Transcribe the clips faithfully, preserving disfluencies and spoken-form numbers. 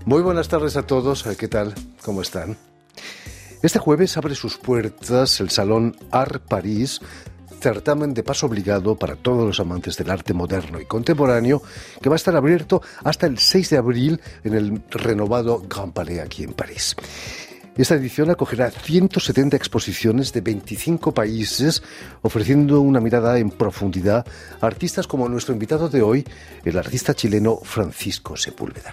Muy buenas tardes a todos. ¿Qué tal? ¿Cómo están? Este jueves abre sus puertas el Salón Art Paris, certamen de paso obligado para todos los amantes del arte moderno y contemporáneo, que va a estar abierto hasta el seis de abril en el renovado Grand Palais aquí en París. Esta edición acogerá ciento setenta exposiciones de veinticinco países, ofreciendo una mirada en profundidad a artistas como nuestro invitado de hoy, el artista chileno Francisco Sepúlveda.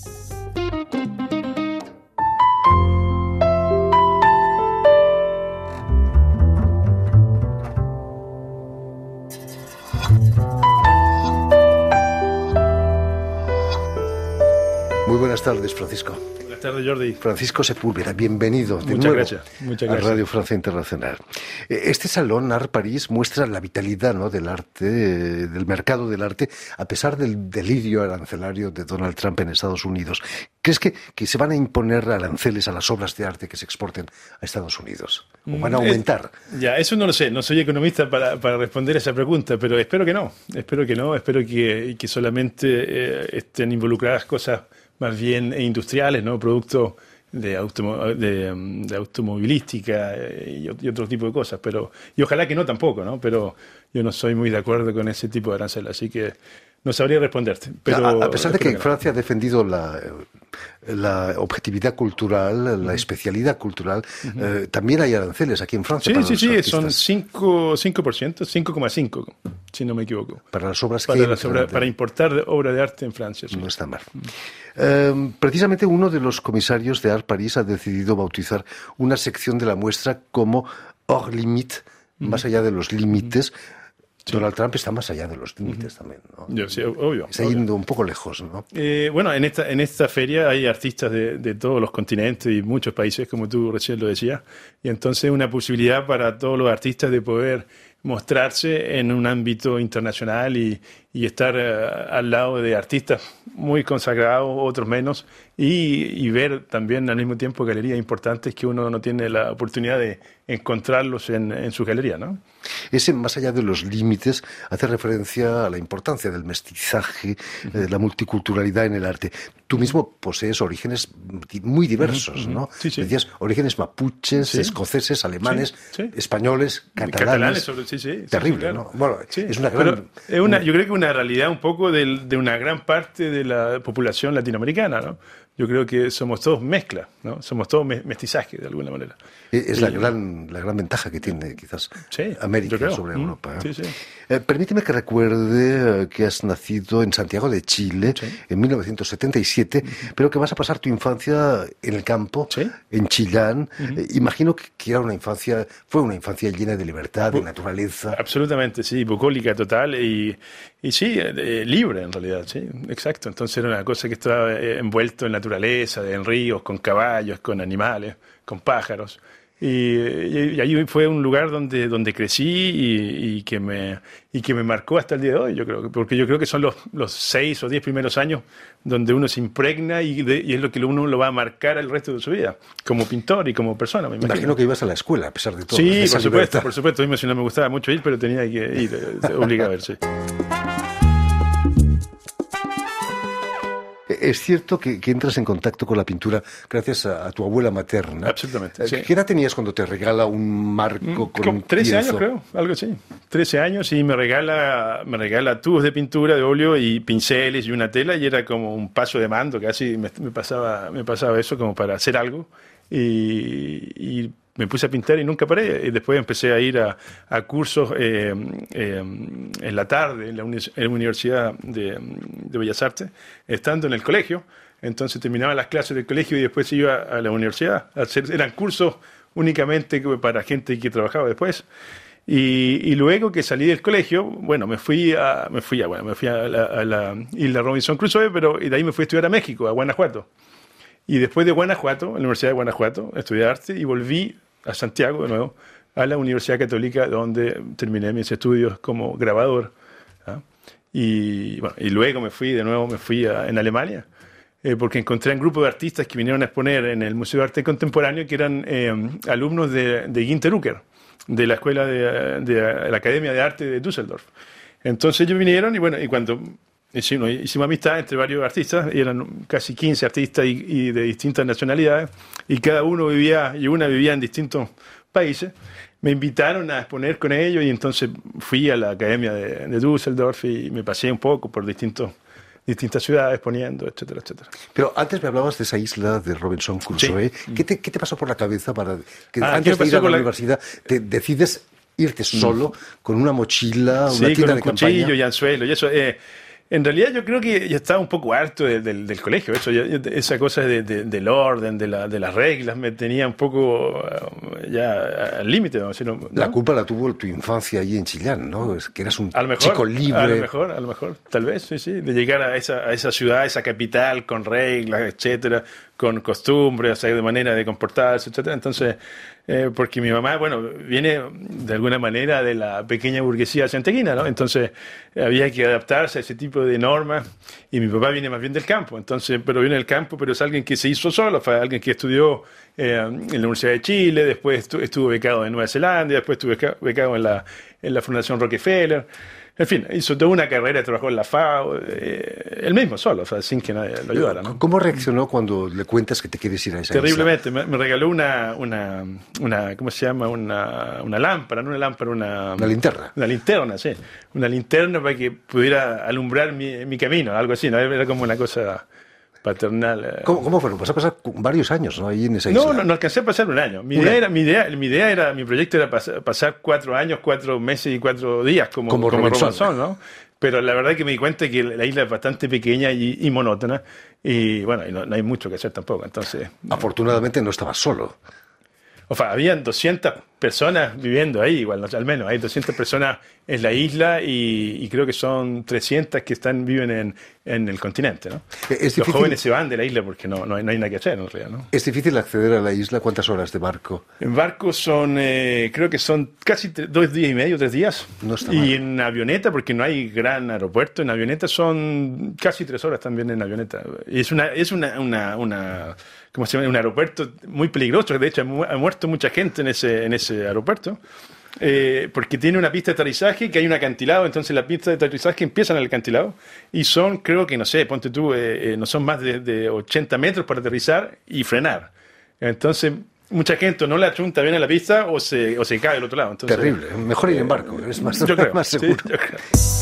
Muy buenas tardes, Francisco. Buenas tardes, Jordi. Francisco Sepúlveda, bienvenido de Muchas nuevo gracias. Muchas gracias. a Radio Francia Internacional. Este Salón Art Paris muestra la vitalidad, ¿no?, del arte, del mercado del arte, a pesar del delirio arancelario de Donald Trump en Estados Unidos. ¿Crees que, que se van a imponer aranceles a las obras de arte que se exporten a Estados Unidos? ¿O van a aumentar? Es, ya, eso no lo sé. No soy economista para, para responder a esa pregunta, pero espero que no. Espero que no. Espero que, que solamente eh, estén involucradas cosas más bien industriales, ¿no? Productos de, automo- de, de automovilística y, y otro tipo de cosas, pero y ojalá que no tampoco, ¿no? Pero yo no soy muy de acuerdo con ese tipo de arancel, así que no sabría responderte. Pero a, a pesar de que, que no. Francia ha defendido la, la objetividad cultural, la uh-huh. especialidad cultural, uh-huh. eh, también hay aranceles aquí en Francia. Sí, para sí, los sí, artistas. son cinco por ciento, cinco coma cinco por ciento, si no me equivoco. Para las obras para que las obras, de... para importar de, obra de arte en Francia. Sí. No está mal. Uh-huh. Eh, precisamente uno de los comisarios de Art Paris ha decidido bautizar una sección de la muestra como Hors Limite, uh-huh. más allá de los límites. Uh-huh. Sí. Donald Trump está más allá de los límites uh-huh. también, ¿no? Yo, sí, obvio. Está obvio. yendo un poco lejos, ¿no? Eh, bueno, en esta, en esta feria hay artistas de, de todos los continentes y muchos países, como tú recién lo decías, y entonces una posibilidad para todos los artistas de poder mostrarse en un ámbito internacional y, y estar uh, al lado de artistas muy consagrados, otros menos, y, y ver también al mismo tiempo galerías importantes que uno no tiene la oportunidad de encontrarlos en, en su galería, ¿no? Ese más allá de los límites hace referencia a la importancia del mestizaje, uh-huh. de la multiculturalidad en el arte. Tú mismo posees orígenes muy diversos, uh-huh. ¿no? Sí, sí. Decías orígenes mapuches, sí. escoceses, alemanes, sí, sí. españoles, catalanes. catalanes sobre, sí, sí, Terrible, sí, claro. ¿no? Bueno, sí. es una gran... Pero es una, yo creo que una realidad un poco de, de una gran parte de la población latinoamericana, ¿no? Yo creo que somos todos mezcla, ¿no? Somos todos mestizaje, de alguna manera. Es y, la gran la gran ventaja que tiene, quizás, sí, América sobre mm, Europa. ¿eh? Sí, sí. Eh, permíteme que recuerde que has nacido en Santiago de Chile sí. en mil novecientos setenta y siete, uh-huh. pero que vas a pasar tu infancia en el campo, ¿Sí? en Chillán. Uh-huh. Eh, imagino que, que era una infancia, fue una infancia llena de libertad, de Bu- naturaleza. Absolutamente, sí, bucólica total y, y sí, eh, libre en realidad, sí, exacto. Entonces era una cosa que estaba eh, envuelto en naturaleza, en ríos, con caballos, con animales, con pájaros. Y, y, y ahí fue un lugar donde, donde crecí y, y, que me, y que me marcó hasta el día de hoy, yo creo, porque yo creo que son los, los seis o diez primeros años donde uno se impregna y, de, y es lo que uno lo va a marcar el resto de su vida, como pintor y como persona, me imagino. Imagino que ibas a la escuela, a pesar de todo. Sí, de por supuesto, libertad. por supuesto. A mí no me gustaba mucho ir, pero tenía que ir, obligado a ver, sí. Es cierto que, que entras en contacto con la pintura gracias a, a tu abuela materna. Absolutamente, sí. ¿Qué edad tenías cuando te regala un marco mm, con con un trece lienzo? años, creo, algo así. trece años y me regala, me regala tubos de pintura de óleo y pinceles y una tela y era como un paso de mando, casi me, me, pasaba, me pasaba eso como para hacer algo. Y, y me puse a pintar y nunca paré. Y después empecé a ir a, a cursos eh, eh, en la tarde en la, uni- en la Universidad de, de Bellas Artes, estando en el colegio. Entonces terminaba las clases del colegio y después iba a la universidad. A hacer, eran cursos únicamente para gente que trabajaba después. Y, y luego que salí del colegio, bueno, me fui a, me fui a, bueno, me fui a la, a la isla Robinson Crusoe, pero y de ahí me fui a estudiar a México, a Guanajuato. Y después de Guanajuato, en la Universidad de Guanajuato, estudié arte y volví a Santiago de nuevo, a la Universidad Católica, donde terminé mis estudios como grabador. ¿Ah? Y, bueno, y luego me fui de nuevo, me fui a, en Alemania, eh, porque encontré un grupo de artistas que vinieron a exponer en el Museo de Arte Contemporáneo, que eran eh, alumnos de, de Günter Ucker, de la Escuela de, de, de la Academia de Arte de Düsseldorf. Entonces ellos vinieron y bueno, y cuando y sí, no, hicimos amistad entre varios artistas, y eran casi quince artistas y, y de distintas nacionalidades, y cada uno vivía, y una vivía en distintos países. Me invitaron a exponer con ellos y entonces fui a la Academia de, de Düsseldorf y me pasé un poco por distintos, distintas ciudades exponiendo, etcétera, etcétera. Pero antes me hablabas de esa isla de Robinson Crusoe. Sí. ¿Qué, te, ¿Qué te pasó por la cabeza para que ah, antes de ir a la, la universidad te decides irte solo mm. con una mochila, sí, una tienda con un de cuchillo campaña? Y anzuelo y eso? Eh, En realidad yo creo que ya estaba un poco harto de, de, del colegio, eso, ya, esa cosa de, de, del orden, de, la, de las reglas, me tenía un poco uh, ya al límite. ¿no? ¿no? La culpa la tuvo tu infancia allí en Chillán, ¿no? Es que eras un a lo mejor, chico libre. A lo mejor, a lo mejor, tal vez, sí, sí, de llegar a esa, a esa ciudad, a esa capital, con reglas, etcétera, con costumbres, o sea, de manera de comportarse, etcétera. Entonces, eh, porque mi mamá, bueno, viene de alguna manera de la pequeña burguesía santiaguina, ¿no? Entonces, había que adaptarse a ese tipo de normas, y mi papá viene más bien del campo, entonces, pero viene del campo, pero es alguien que se hizo solo, fue alguien que estudió eh, en la Universidad de Chile, después estuvo, estuvo becado en Nueva Zelanda, después estuvo becado en la, en la Fundación Rockefeller. En fin, hizo toda una carrera, trabajó en la FAO, eh, él mismo solo, o sea, sin que nadie lo ayudara, ¿no? ¿Cómo reaccionó cuando le cuentas que te quieres ir a esa Terriblemente, me, me regaló una, una, una, ¿cómo se llama? Una, una lámpara, no una lámpara, una... Una linterna. Una linterna, sí. Una linterna para que pudiera alumbrar mi, mi camino, algo así, ¿no? Era como una cosa paternal. ¿Cómo, cómo fue? Vas a pasar varios años, ¿no? Ahí en esa isla. No, no, no alcancé a pasar un año. Mi idea, era, mi idea, mi idea era, mi proyecto era pasar, pasar cuatro años, cuatro meses y cuatro días como, como, como Robinson, Robinson, ¿no? Pero la verdad es que me di cuenta que la isla es bastante pequeña y, y monótona, y bueno, y no, no hay mucho que hacer tampoco, entonces... Afortunadamente no estabas solo. O sea, habían doscientas personas viviendo ahí, igual, ¿no? Al menos, hay doscientas personas en la isla y, y creo que son trescientas que están viven en, en el continente, ¿no? Es Los difícil, jóvenes se van de la isla porque no, no, hay, no hay nada que hacer, en realidad, ¿no? ¿Es difícil acceder a la isla? ¿Cuántas horas de barco? En barco son, eh, creo que son casi tres, dos días y medio, tres días. No está y mal. En avioneta, porque no hay gran aeropuerto, en avioneta son casi tres horas también en avioneta. Y es una... Es una, una, una ¿cómo se llama? Un aeropuerto muy peligroso, de hecho ha muerto mucha gente en ese, en ese aeropuerto, eh, porque tiene una pista de aterrizaje que hay un acantilado, entonces la pista de aterrizaje empieza en el acantilado y son, creo que, no sé, ponte tú, eh, eh, no son más de, de ochenta metros para aterrizar y frenar. Entonces, mucha gente no la achunta bien a la pista o se, o se cae del otro lado. Entonces, terrible, mejor ir en barco, es más, yo creo, más seguro. Sí, yo creo.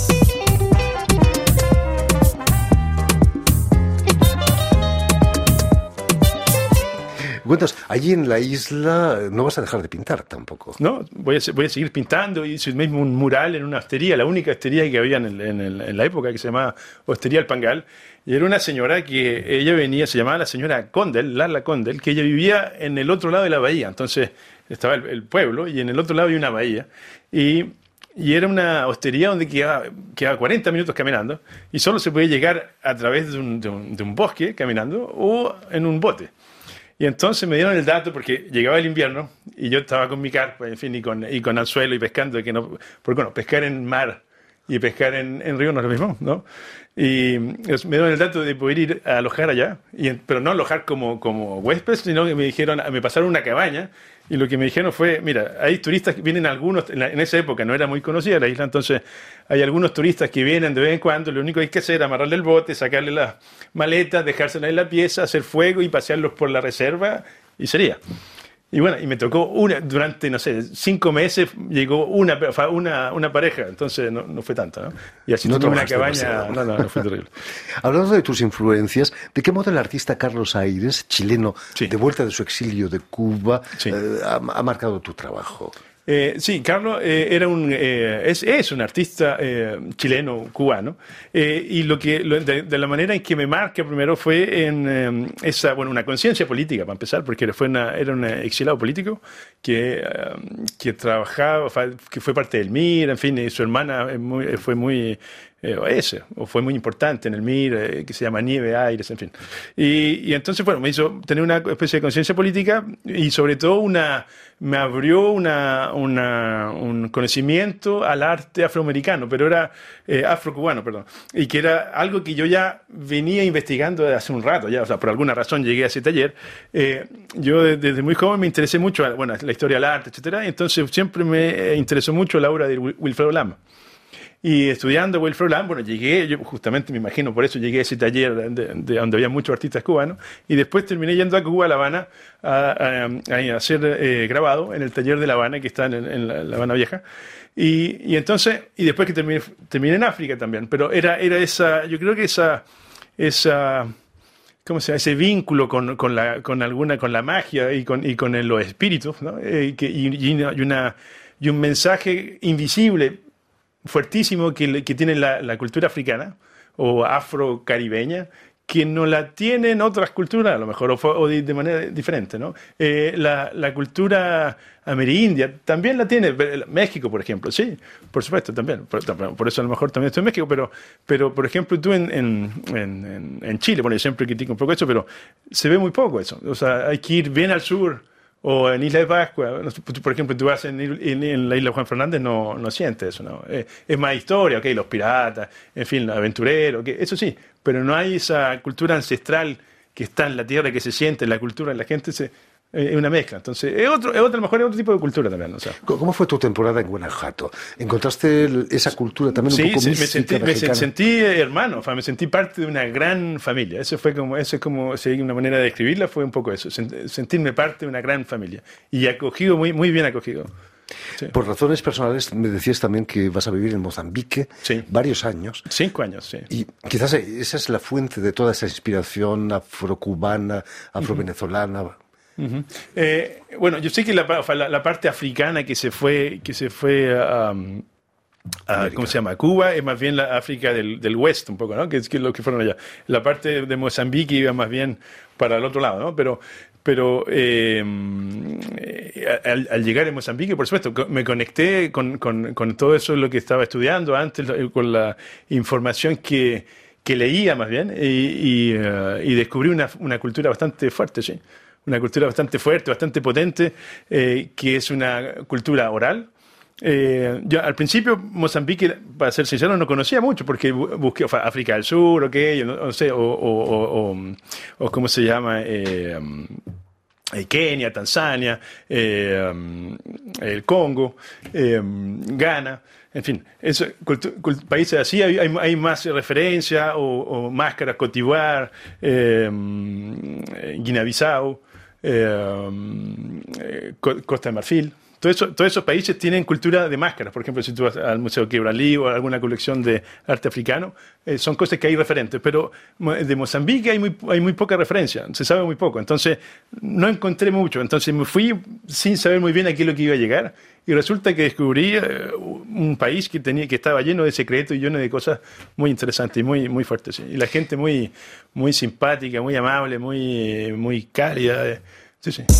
Cuentas, allí en la isla no vas a dejar de pintar tampoco. No, voy a, voy a seguir pintando. Hice mismo un mural en una hostería, la única hostería que había en, el, en, el, en la época, que se llamaba Hostería El Pangal. Y era una señora que ella venía, se llamaba la señora Condel, Lala Condel, que ella vivía en el otro lado de la bahía. Entonces estaba el, el pueblo y en el otro lado había una bahía. Y, y era una hostería donde quedaba, quedaba cuarenta minutos caminando y solo se podía llegar a través de un, de un, de un bosque caminando o en un bote. Y entonces me dieron el dato porque llegaba el invierno y yo estaba con mi carpa, en fin, y con, y con anzuelo y pescando, que no, porque bueno, pescar en mar y pescar en, en río no es lo mismo, ¿no? Y me dieron el dato de poder ir a alojar allá, y, pero no alojar como, como huésped, sino que me dijeron, me pasaron una cabaña, y lo que me dijeron fue, mira, hay turistas que vienen algunos, en, la, en esa época no era muy conocida la isla, entonces hay algunos turistas que vienen de vez en cuando, lo único que hay que hacer es amarrarle el bote, sacarle las maletas, dejárselas en la pieza, hacer fuego y pasearlos por la reserva, y sería. Y bueno, y me tocó una, durante, no sé, cinco meses llegó una, una, una pareja, entonces no, no fue tanto, ¿no? Y así no tuve una cabaña, no, no, no fue terrible. Hablando de tus influencias, ¿de qué modo el artista Carlos Aires, chileno, sí. de vuelta de su exilio de Cuba, sí. eh, ha, ha marcado tu trabajo? Eh, sí, Carlos eh, era un, eh, es, es un artista eh, chileno, cubano, eh, y lo que lo, de, de la manera en que me marca primero fue en eh, esa, bueno, una conciencia política, para empezar, porque fue una, era un exilado político que, eh, que trabajaba, que fue parte del M I R, en fin, y su hermana muy, fue muy... Eh, ese, o fue muy importante en el M I R, eh, que se llama Nieve Aires, en fin. Y, y entonces, bueno, me hizo tener una especie de conciencia política y sobre todo una, me abrió una, una, un conocimiento al arte afroamericano, pero era eh, afrocubano, perdón, y que era algo que yo ya venía investigando desde hace un rato, ya, o sea, por alguna razón llegué a ese taller. Eh, yo desde, desde muy joven me interesé mucho, bueno, la historia del arte, etcétera, y entonces siempre me interesó mucho la obra de Wilfredo Lama. y estudiando Wilfred Olam, bueno, llegué, yo justamente me imagino, por eso llegué a ese taller de, de donde había muchos artistas cubanos, y después terminé yendo a Cuba, a La Habana, a, a, a hacer eh, grabado en el taller de La Habana, que está en, en la, la Habana Vieja. Y, y entonces, y después que terminé, terminé en África también, pero era, era esa, yo creo que esa, esa, ¿cómo se llama? Ese vínculo con, con la, con alguna, con la magia y con, y con el, los espíritus, ¿no? Eh, que, y, y, una, y, una, y un mensaje invisible, fuertísimo, que, que tiene la, la cultura africana o afro-caribeña, que no la tienen otras culturas, a lo mejor, o, o de, de manera diferente, ¿no? Eh, la, la cultura amerindia también la tiene, México, por ejemplo, sí, por supuesto, también, por, por eso a lo mejor también estoy en México, pero, pero por ejemplo, tú en, en, en, en Chile, bueno, yo siempre critico un poco eso, pero se ve muy poco eso, o sea, hay que ir bien al sur, o en Isla de Pascua, por ejemplo, tú vas en, en, en la isla de Juan Fernández, no, no sientes eso, ¿no? Eh, es más historia, ok, los piratas, en fin, aventureros, okay, eso sí, pero no hay esa cultura ancestral que está en la tierra, que se siente, en la cultura, en la gente, se, eh, es una mezcla. Entonces, es otro, es otro, a lo mejor es otro tipo de cultura también, o sea. ¿Cómo fue tu temporada en Guanajuato? ¿Encontraste el, esa cultura también un sí, poco sí, mística, me sentí, mexicana? me sentí hermano, o sea, me sentí parte de una gran familia. Eso fue como, eso es como, si hay una manera de describirla, fue un poco eso, sentirme parte de una gran familia. Y acogido, muy, muy bien acogido. Sí. Por razones personales, me decías también que vas a vivir en Mozambique sí. varios años. Cinco años, sí. Y quizás esa es la fuente de toda esa inspiración afrocubana, afrovenezolana. Uh-huh. Uh-huh. Eh, bueno, yo sé que la, la, la parte africana que se fue, que se fue a, a ¿cómo se llama? Cuba, es más bien la África del, del West, un poco, ¿no? Que es que lo que fueron allá. La parte de Mozambique iba más bien para el otro lado, ¿no? Pero Pero eh, al, al llegar a Mozambique, por supuesto, me conecté con, con, con todo eso lo que estaba estudiando antes, con la información que, que leía más bien, y, y, uh, y descubrí una, una cultura bastante fuerte, sí. Una cultura bastante fuerte, bastante potente, eh, que es una cultura oral. Eh, yo al principio Mozambique, para ser sincero, no conocía mucho porque busqué o sea, África del Sur, okay, no, no sé, o, o, o, o, o cómo se llama, eh, eh, Kenia, Tanzania, eh, um, el Congo, eh, Ghana, en fin, eso, cultu- cult- países así hay, hay, hay más referencia o, o máscaras, Côte d'Ivoire, eh, Guinea-Bissau, eh, eh, Costa de Marfil. Todos eso, todos esos países tienen cultura de máscaras. Por ejemplo, si tú vas al Museo Quebralí o a alguna colección de arte africano, eh, son cosas que hay referentes. Pero de Mozambique hay muy, hay muy poca referencia, se sabe muy poco. Entonces, no encontré mucho. Entonces, me fui sin saber muy bien a qué es lo que iba a llegar. Y resulta que descubrí eh, un país que, tenía, que estaba lleno de secretos y lleno de cosas muy interesantes y muy, muy fuertes. ¿Sí? Y la gente muy, muy simpática, muy amable, muy, muy cálida. Sí, sí.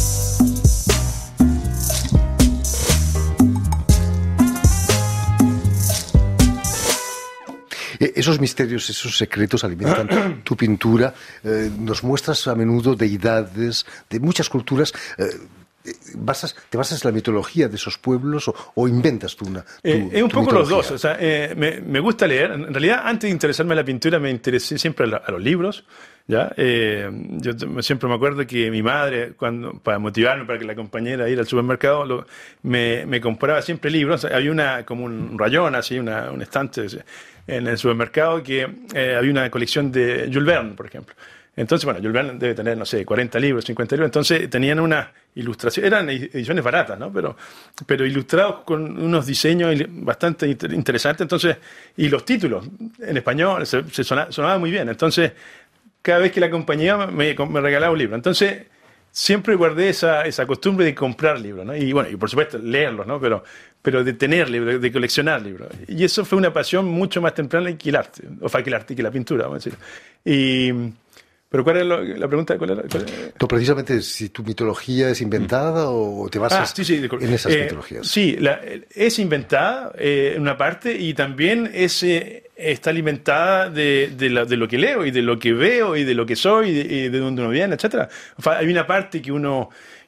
Esos misterios, esos secretos alimentan tu pintura. Eh, nos muestras a menudo deidades de muchas culturas. Eh, ¿basas, ¿Te basas en la mitología de esos pueblos o, o inventas tú una? Tu, eh, es un tu poco mitología? los dos. O sea, eh, me, me gusta leer. En realidad, antes de interesarme en la pintura, me interesé siempre a, la, a los libros. ¿Ya? Eh, yo siempre me acuerdo que mi madre, cuando para motivarme, para que la acompañara a ir al supermercado, lo, me, me compraba siempre libros. Había una como un rayón, así, una, un estante en el supermercado que eh, había una colección de Jules Verne, por ejemplo. Entonces, bueno, Jules Verne debe tener, no sé, cuarenta libros, cincuenta libros. Entonces tenían una ilustración, eran ediciones baratas, ¿no? Pero, pero ilustrados con unos diseños bastante interesantes. Entonces, y los títulos en español se, se sonaba, sonaba muy bien. Entonces, cada vez que la compañía me, me regalaba un libro. Entonces, siempre guardé esa, esa costumbre de comprar libros, ¿no? Y bueno, y por supuesto, leerlos, ¿no? Pero, pero de tener libros, de coleccionar libros. Y eso fue una pasión mucho más temprana que el arte, o sea, que el arte, que la pintura, vamos a decir. Y, pero ¿cuál era lo, la pregunta? ¿Cuál era? ¿Cuál era? No, precisamente, si tu mitología es inventada mm. o te basas ah, sí, sí, en esas eh, mitologías. Sí, la, es inventada eh, en una parte y también es... Eh, está alimentada de, de, la, de lo que leo y de lo que veo y de lo que soy y de, y de dónde uno viene, etcétera. O sea, hay una parte que uno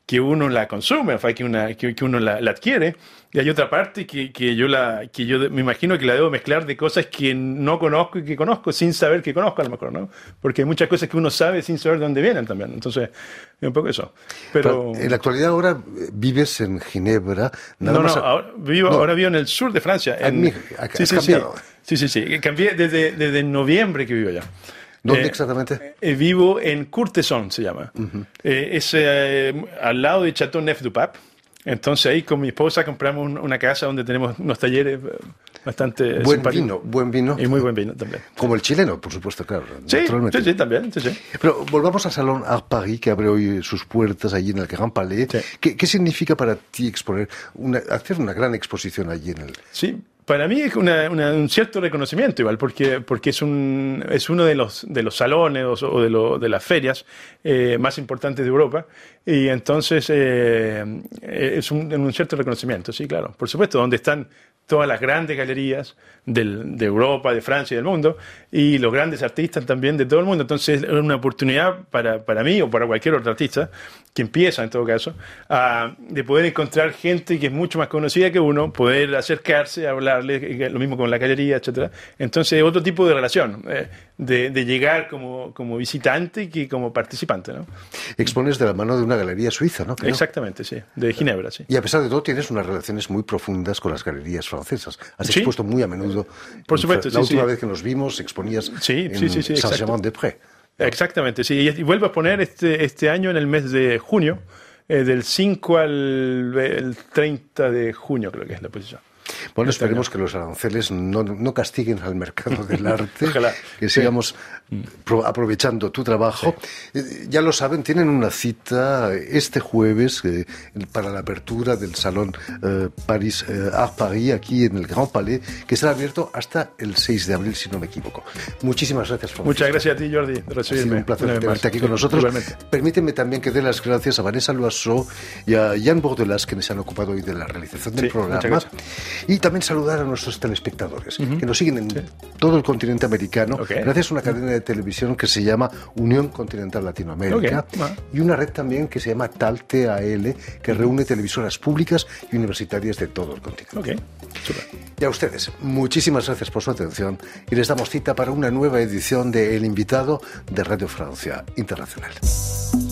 que uno la consume, o sea, que, una, que, que uno la, la adquiere, y hay otra parte que, que, yo la, que yo me imagino que la debo mezclar de cosas que no conozco y que conozco sin saber que conozco a lo mejor, ¿no? Porque hay muchas cosas que uno sabe sin saber de dónde vienen también. Entonces, es un poco eso. Pero, Pero en la actualidad ahora vives en Ginebra. Nada no, más no, a... ahora, vivo, no, ahora vivo en el sur de Francia. En, mí, sí, sí, sí, sí, sí, sí. Cambié desde, desde noviembre que vivo allá. ¿Dónde eh, exactamente? Eh, vivo en Courtesson, se llama. Uh-huh. eh, es eh, al lado de Châteauneuf-du-Pape. Entonces ahí con mi esposa compramos un, una casa donde tenemos unos talleres bastante buen simpáticos. vino, buen vino. Y muy buen vino también. Como el chileno, por supuesto, claro. Sí, sí, sí, también. Sí, sí. Pero volvamos al Salón Art Paris, que abre hoy sus puertas allí en el Grand Palais. Sí. ¿Qué, ¿Qué significa para ti exponer, una, hacer una gran exposición allí en el...? Sí. Para mí es una, una, un cierto reconocimiento igual, porque, porque es, un, es uno de los, de los salones o de, lo, de las ferias eh, más importantes de Europa, y entonces eh, es un, un cierto reconocimiento, sí, claro. Por supuesto, donde están todas las grandes galerías del, de Europa, de Francia y del mundo, y los grandes artistas también de todo el mundo. Entonces es una oportunidad para, para mí o para cualquier otro artista que empieza, en todo caso, a, de poder encontrar gente que es mucho más conocida que uno, poder acercarse, hablarle, lo mismo con la galería, etcétera. Entonces otro tipo de relación, eh, de, de llegar como, como visitante que como participante, ¿no? Expones de la mano de una galería suiza, ¿no? Creo. Exactamente, sí, de Ginebra, sí. Y a pesar de todo tienes unas relaciones muy profundas con las galerías francesas. Has ¿Sí? expuesto muy a menudo. Por supuesto, La sí, última sí. vez que nos vimos exponías sí, en sí, sí, sí, Saint-Germain-des-Prés. Exactamente, sí. Y vuelvo a poner este, este año en el mes de junio, eh, del cinco al el treinta de junio, creo que es la posición. Bueno, esperemos que los aranceles no, no castiguen al mercado del arte, Ojalá. que sigamos sí. pro, aprovechando tu trabajo. Sí. Eh, ya lo saben, tienen una cita este jueves eh, para la apertura del Salón eh, Paris, eh, Art Paris, aquí en el Grand Palais, que estará abierto hasta el seis de abril, si no me equivoco. Muchísimas gracias, Francisco. Muchas gracias a ti, Jordi, de recibirme. Ha sido un placer tenerte aquí sí, con nosotros. Igualmente. Permíteme también que dé las gracias a Vanessa Loiseau y a Jan Bordelas, que se han ocupado hoy de la realización del sí, programa. Y también saludar a nuestros telespectadores, uh-huh. que nos siguen en sí. todo el continente americano, okay. gracias a una cadena de televisión que se llama Unión Continental Latinoamérica, okay. uh-huh. y una red también que se llama TAL, T A L, que uh-huh. reúne televisoras públicas y universitarias de todo el continente. Okay. Super. Y a ustedes, muchísimas gracias por su atención y les damos cita para una nueva edición de El Invitado de Radio Francia Internacional.